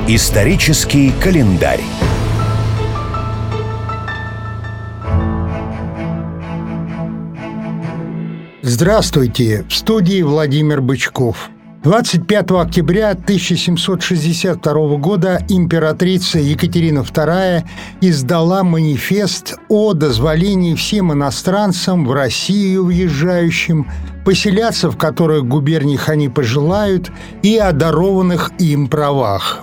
Исторический календарь. Здравствуйте! В студии Владимир Бычков. 25 октября 1762 года императрица Екатерина II издала манифест о дозволении всем иностранцам в Россию въезжающим поселяться в которых губерниях они пожелают, и о дарованных им правах.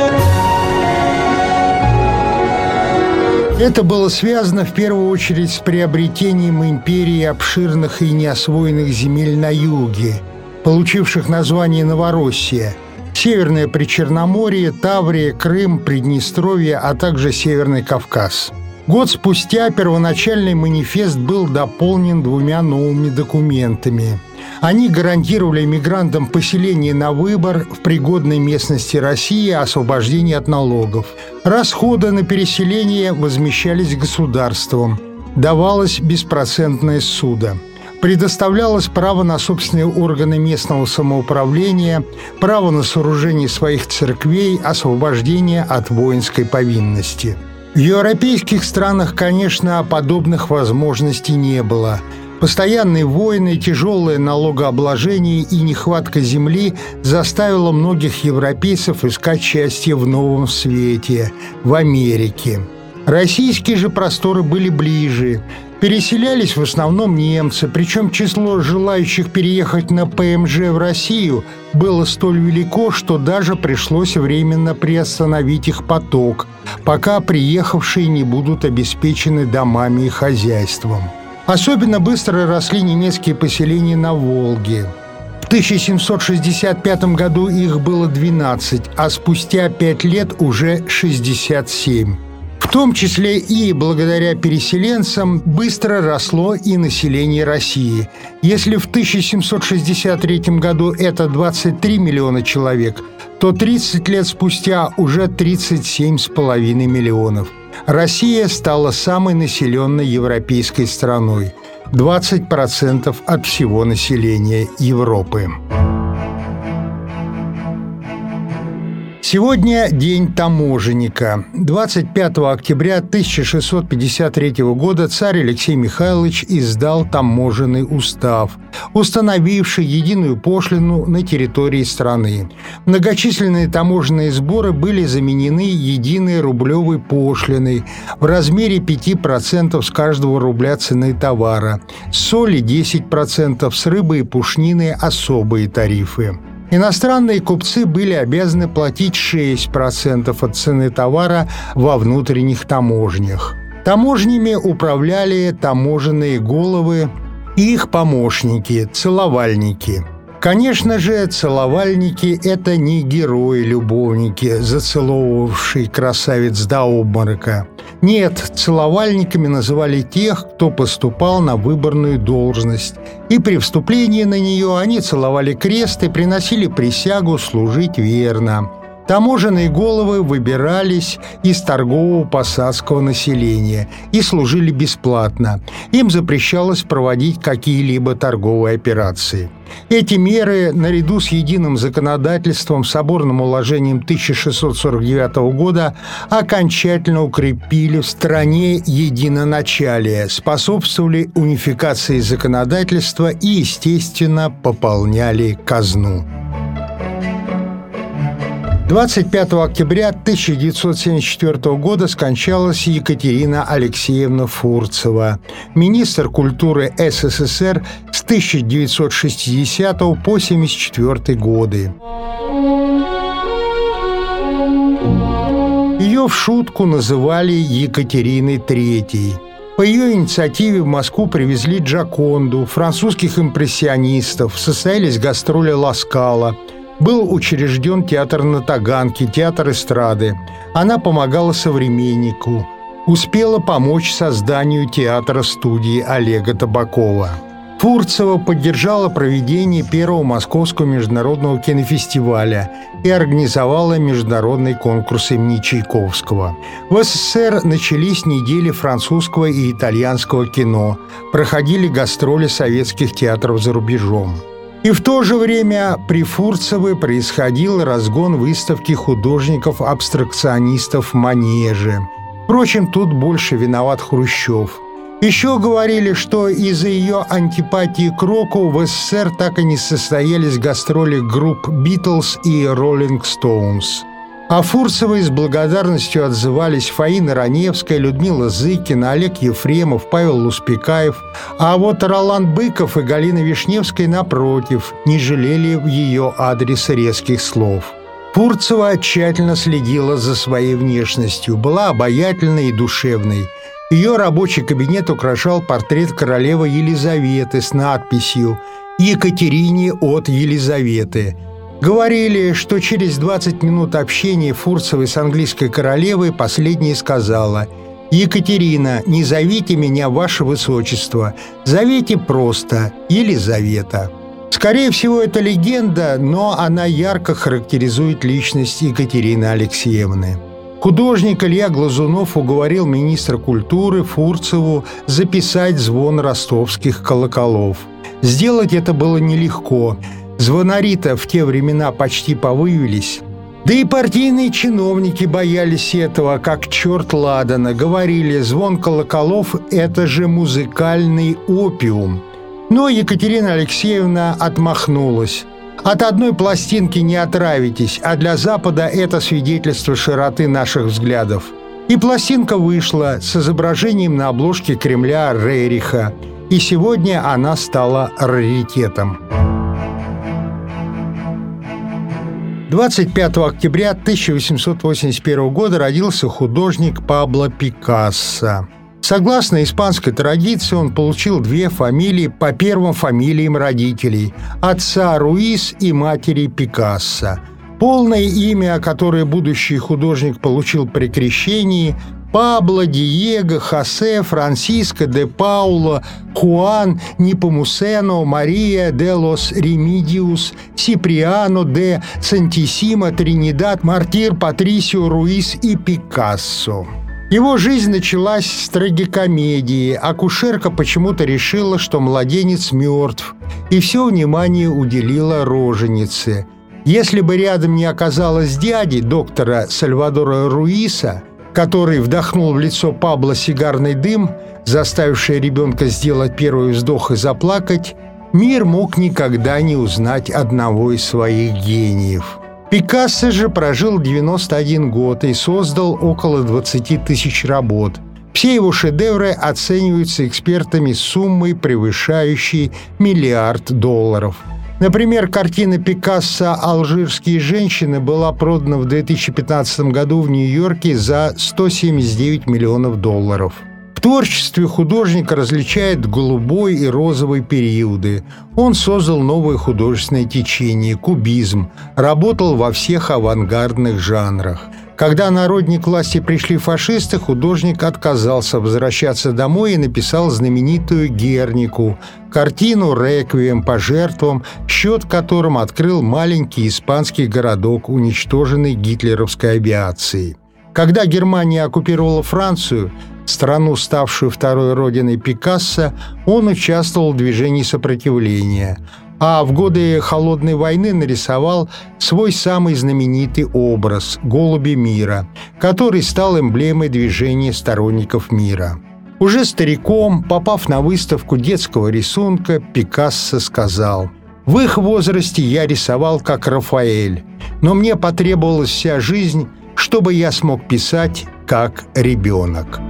Это было связано в первую очередь с приобретением империи обширных и неосвоенных земель на юге, получивших название Новороссия, Северное Причерноморье, Таврия, Крым, Приднестровье, а также Северный Кавказ. Год спустя первоначальный манифест был дополнен двумя новыми документами. Они гарантировали мигрантам поселение на выбор в пригодной местности России, освобождение от налогов. Расходы на переселение возмещались государством. Давалась беспроцентная ссуда. Предоставлялось право на собственные органы местного самоуправления, право на сооружение своих церквей, освобождение от воинской повинности. В европейских странах, конечно, подобных возможностей не было. Постоянные войны, тяжелое налогообложение и нехватка земли заставило многих европейцев искать счастье в новом свете, в Америке. Российские же просторы были ближе. Переселялись в основном немцы, причем число желающих переехать на ПМЖ в Россию было столь велико, что даже пришлось временно приостановить их поток, пока приехавшие не будут обеспечены домами и хозяйством. Особенно быстро росли немецкие поселения на Волге. В 1765 году их было 12, а спустя 5 лет уже 67. В том числе и благодаря переселенцам быстро росло и население России. Если в 1763 году это 23 миллиона человек, то 30 лет спустя уже 37,5 миллионов. Россия стала самой населенной европейской страной. 20% от всего населения Европы. Сегодня день таможенника. 25 октября 1653 года царь Алексей Михайлович издал таможенный устав, установивший единую пошлину на территории страны. Многочисленные таможенные сборы были заменены единой рублевой пошлиной в размере 5% с каждого рубля цены товара, с соли 10%, с рыбы и пушнины особые тарифы. Иностранные купцы были обязаны платить 6% от цены товара во внутренних таможнях. Таможнями управляли таможенные головы и их помощники, целовальники. Конечно же, целовальники – это не герои-любовники, зацеловывавшие красавиц до обморока. Нет, целовальниками называли тех, кто поступал на выборную должность, и при вступлении на нее они целовали крест и приносили присягу служить верно. Таможенные головы выбирались из торгового посадского населения и служили бесплатно. Им запрещалось проводить какие-либо торговые операции. Эти меры, наряду с единым законодательством, соборным уложением 1649 года, окончательно укрепили в стране единоначалие, способствовали унификации законодательства и, естественно, пополняли казну. 25 октября 1974 года скончалась Екатерина Алексеевна Фурцева, министр культуры СССР с 1960 по 1974 годы. Ее в шутку называли Екатериной III. По ее инициативе в Москву привезли Джоконду, французских импрессионистов, состоялись гастроли Ла Скала. Был учрежден театр на Таганке, театр эстрады. Она помогала современнику. Успела помочь созданию театра-студии Олега Табакова. Фурцева поддержала проведение первого Московского международного кинофестиваля и организовала международный конкурс имени Чайковского. В СССР начались недели французского и итальянского кино, проходили гастроли советских театров за рубежом. И в то же время при Фурцевой происходил разгон выставки художников-абстракционистов в Манеже. Впрочем, тут больше виноват Хрущев. Еще говорили, что из-за ее антипатии к року в СССР так и не состоялись гастроли групп «Битлз» и «Роллинг Стоунс». О Фурцевой с благодарностью отзывались Фаина Раневская, Людмила Зыкина, Олег Ефремов, Павел Луспекаев, а вот Ролан Быков и Галина Вишневская, напротив, не жалели в ее адрес резких слов. Фурцева тщательно следила за своей внешностью, была обаятельной и душевной. Ее рабочий кабинет украшал портрет королевы Елизаветы с надписью «Екатерине от Елизаветы». Говорили, что через 20 минут общения Фурцевой с английской королевой последняя сказала: «Екатерина, не зовите меня Ваше Высочество, зовите просто Елизавета». Скорее всего, это легенда, но она ярко характеризует личность Екатерины Алексеевны. Художник Илья Глазунов уговорил министра культуры Фурцеву записать звон ростовских колоколов. Сделать это было нелегко. Звонари-то в те времена почти повывелись. Да и партийные чиновники боялись этого, как черт ладана. Говорили, звон колоколов – это же музыкальный опиум. Но Екатерина Алексеевна отмахнулась. От одной пластинки не отравитесь, а для Запада это свидетельство широты наших взглядов. И пластинка вышла с изображением на обложке Кремля Рериха, и сегодня она стала раритетом. 25 октября 1881 года родился художник Пабло Пикассо. Согласно испанской традиции, он получил две фамилии по первым фамилиям родителей – отца Руис и матери Пикассо. Полное имя, которое будущий художник получил при крещении – Пабло Диего Хосе Франсиско де Пауло Хуан Непомусено Мария де лос Ремидиус Сиприано де Сантисима Тринидад Мартир Патрисио Руис и Пикассо. Его жизнь началась с трагикомедии. Акушерка почему-то решила, что младенец мертв, и все внимание уделила роженице. Если бы рядом не оказалось дяди, доктора Сальвадора Руиса, который вдохнул в лицо Пабло сигарный дым, заставивший ребенка сделать первый вздох и заплакать, мир мог никогда не узнать одного из своих гениев. Пикассо же прожил 91 год и создал около 20 тысяч работ. Все его шедевры оцениваются экспертами суммой, превышающей $1 миллиард. Например, картина Пикассо «Алжирские женщины» была продана в 2015 году в Нью-Йорке за $179 миллионов. В творчестве художника различают голубой и розовый периоды. Он создал новое художественное течение – кубизм, работал во всех авангардных жанрах. Когда на родине к власти пришли фашисты, художник отказался возвращаться домой и написал знаменитую «Гернику» – картину «Реквием по жертвам», счет которым открыл маленький испанский городок, уничтоженный гитлеровской авиацией. Когда Германия оккупировала Францию, страну, ставшую второй родиной Пикассо, он участвовал в движении сопротивления, а в годы Холодной войны нарисовал свой самый знаменитый образ – «Голуби мира», который стал эмблемой движения сторонников мира. Уже стариком, попав на выставку детского рисунка, Пикассо сказал: «В их возрасте я рисовал как Рафаэль, но мне потребовалась вся жизнь, чтобы я смог писать как ребенок».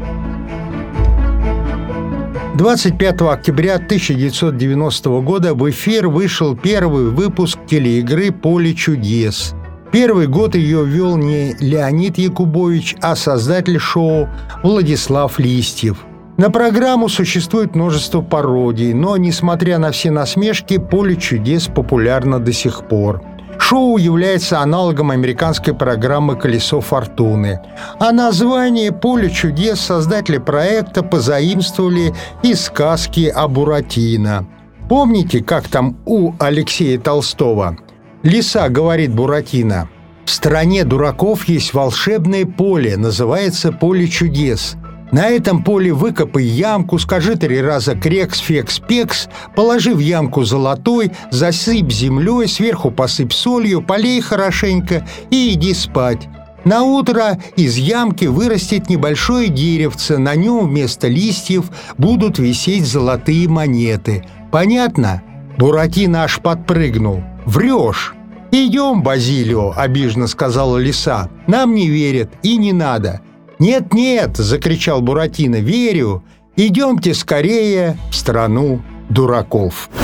25 октября 1990 года в эфир вышел первый выпуск телеигры «Поле чудес». Первый год ее вел не Леонид Якубович, а создатель шоу Владислав Листьев. На программу существует множество пародий, но, несмотря на все насмешки, «Поле чудес» популярно до сих пор. Шоу является аналогом американской программы «Колесо фортуны». А название «Поле чудес» создатели проекта позаимствовали из сказки о Буратино. Помните, как там у Алексея Толстого? «Лиса, — говорит Буратино, — в стране дураков есть волшебное поле, называется «Поле чудес». На этом поле выкопай ямку, скажи 3 раза крекс-фекс-пекс, положи в ямку золотой, засыпь землей, сверху посыпь солью, полей хорошенько и иди спать. Наутро из ямки вырастет небольшое деревце, на нем вместо листьев будут висеть золотые монеты. Понятно?» Буратино аж подпрыгнул. «Врешь!» «Идем, Базилио», — обиженно сказала лиса. «Нам не верят и не надо». «Нет-нет», — закричал Буратино, — «верю. Идемте скорее в страну дураков».